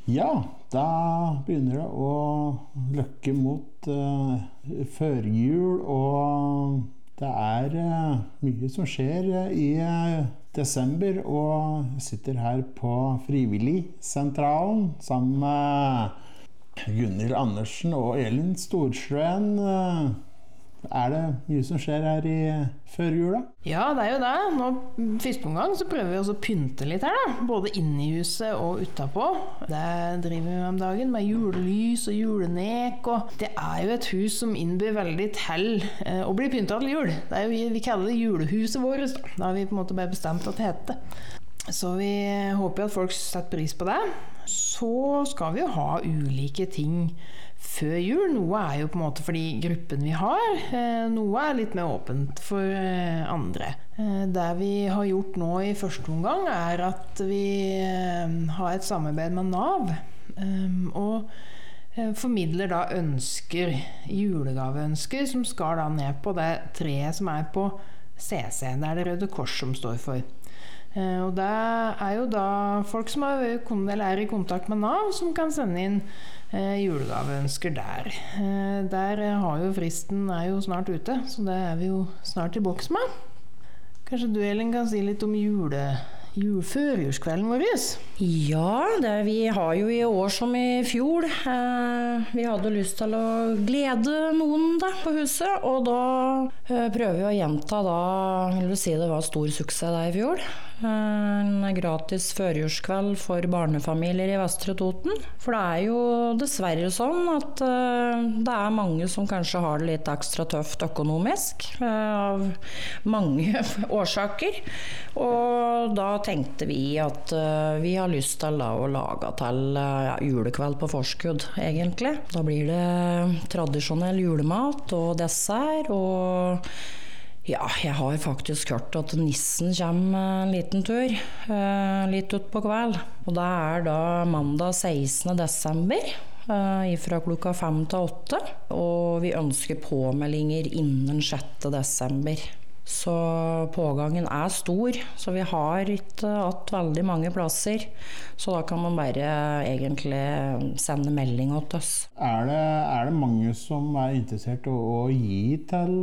Ja, da begynner det å løkke mot førjul, og det mye som skjer i desember, og jeg sitter her på Frivilligsentralen sammen med Gunhild Andersen og Elin Storsjøen. Det mye som skjer her i førjula? Ja, det jo det. Nå, første omgang så prøver vi også å pynte litt her da, både inne i huset og utenpå. Det driver vi om dagen med julelys og julenek, og det jo et hus som innbyr veldig til å bli pyntet til jul. Det vi kaller det julehuset vårt, da. Da har vi på en måte bare bestemt at det heter. Så vi håper at folk setter pris på det. Så skal vi jo ha ulike ting før jul. Noe jo på en måte fordi gruppen vi har, noe litt mer åpent for andre. Det vi har gjort nå i første omgang at vi har et samarbeid med NAV, og formidler da julegaveønsker som skal da ned på det treet som på CC, det det Røde Kors som står for. Og det jo da folk som i kontakt med NAV som kan sende inn julegaveønsker der. Der har jo fristen jo snart ute, så det vi jo snart i boks med. Kanskje du, Elin, kan si litt om førjulskvelden vår? Ja, vi har jo i år som i fjor. Vi hadde lyst til å glede noen da på huset, og da prøver vi å gjenta da, vil du si det var stor suksess da i fjor. En gratis førjulskveld for barnefamilier i Vestre Toten. For det jo dessverre sånn at det mange som kanskje har det litt ekstra tøft økonomisk, av mange årsaker. Og da tenkte vi at vi har lyst til å lage til julekveld på forskudd, egentlig. Da blir det tradisjonell julemat og dessert, og ja, jeg har faktisk hørt at nissen kommer en liten tur, litt ut på kveld. Og det da mandag 16. desember, fra klokka 5 til 8. Og vi ønsker påmeldinger innen 6. desember. Så pågangen stor, så vi har ikke hatt veldig mange plasser. Så da kan man bare egentlig sende melding til oss. Det mange som interessert i å gi til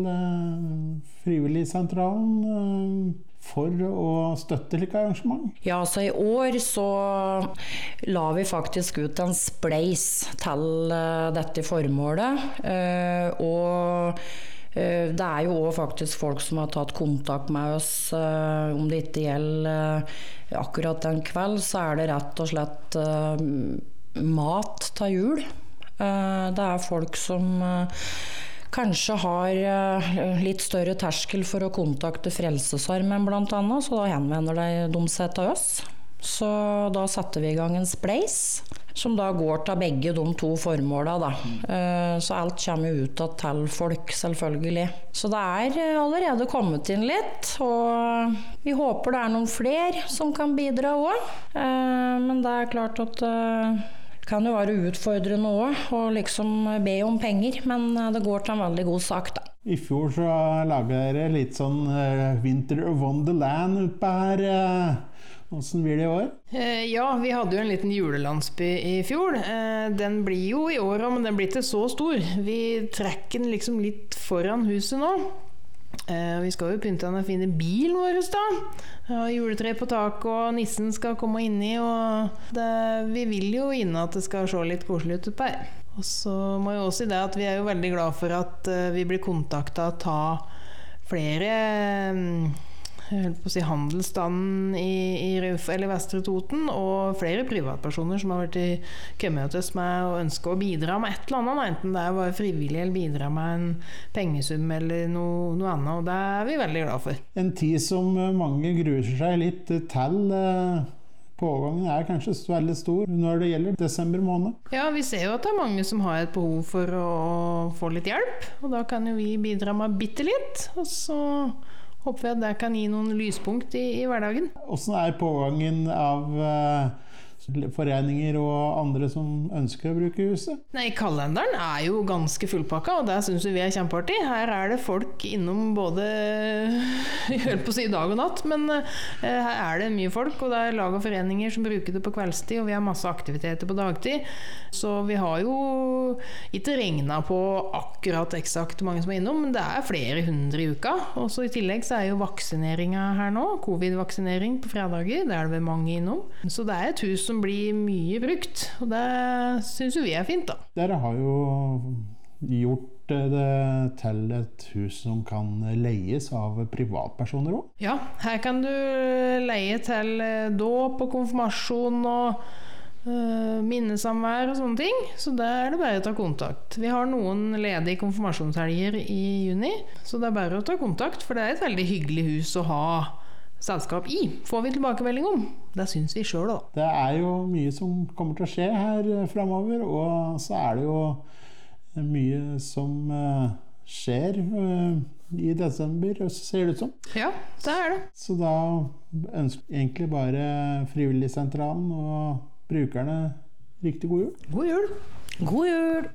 Frivilligsentralen for å støtte like arrangement? Ja, så i år så la vi faktisk ut en spleis til dette formålet, og det jo også faktisk folk som har tatt kontakt med oss. Om det ikke gjelder akkurat den kveld, så det rett og slett mat til jul. Det folk som kanskje har litt større terskel for å kontakte Frelsesarmeen blant annet, så da henvender de seg til oss. Så da satte vi i gang en spleis, som da går til begge de to formålene da. Så alt kommer ut til folk, selvfølgelig. Så det allerede kommet inn litt, og vi håper det noen flere som kan bidra også. Men det klart at det kan jo være utfordrende også, å liksom be om penger, men det går til en veldig god sak da. I fjor så laget dere litt sånn Winter Wonderland oppe her. Hvordan blir det i år? Ja, vi hadde jo en liten julelandsby i fjor. Den blir jo i år, men den blir ikke så stor. Vi trekker den liksom litt foran huset nå. Vi skal jo pynte den fine bilen vår da. Juletre på tak, og nissen skal komme inni, og vi vil jo inn at det skal se litt koselig ut oppe her. Og så må jeg også si det at vi jo veldig glad for at vi blir kontaktet av flere handelsstanden i Vestre Toten, og flere privatpersoner som har kommet til oss med å ønske å bidra med et eller annet, enten det var frivillig eller bidra med en pengesum eller noe annet, og det vi veldig glad for. En tid som mange gruer seg litt til. Pågangen kanskje veldig stor når det gjelder desember måned. Ja, vi ser jo at det mange som har et behov for å få litt hjelp, og da kan jo vi bidra med bitte litt, og så håper vi at det kan gi noen lyspunkt i hverdagen. Hvordan pågangen av foreninger og andre som ønsker å bruke huset? Nei, kalenderen jo ganske fullpakka, og det synes vi kjempeartig. Her det folk innom både, jeg holdt på å si dag og natt, men her det mye folk, og det lag og foreninger som bruker det på kveldstid, og vi har masse aktiviteter på dagtid. Så vi har jo ikke regnet på akkurat eksakt mange som innom, men det flere hundre i uka. Og så i tillegg så jo vaksineringen her nå, covid-vaksinering på fredager, det det vel mange innom. Så det et hus som blir mye brukt, og det synes jo vi fint da. Dere har jo gjort det til et hus som kan leies av privatpersoner også? Ja, her kan du leie til dåp og konfirmasjon og minnesamvær og sånne ting, så der det bare å ta kontakt. Vi har noen ledige konfirmasjonshelger i juni, så det bare å ta kontakt, for det et veldig hyggelig hus å ha selskap i. Får vi tilbakemelding om? Det synes vi selv da. Det jo mye som kommer til å skje her fremover, og så det jo mye som skjer i desember, ser det ut som. Ja, det det. Så da ønsker jeg egentlig bare Frivilligsentralen og brukerne riktig god jul. God jul! God jul!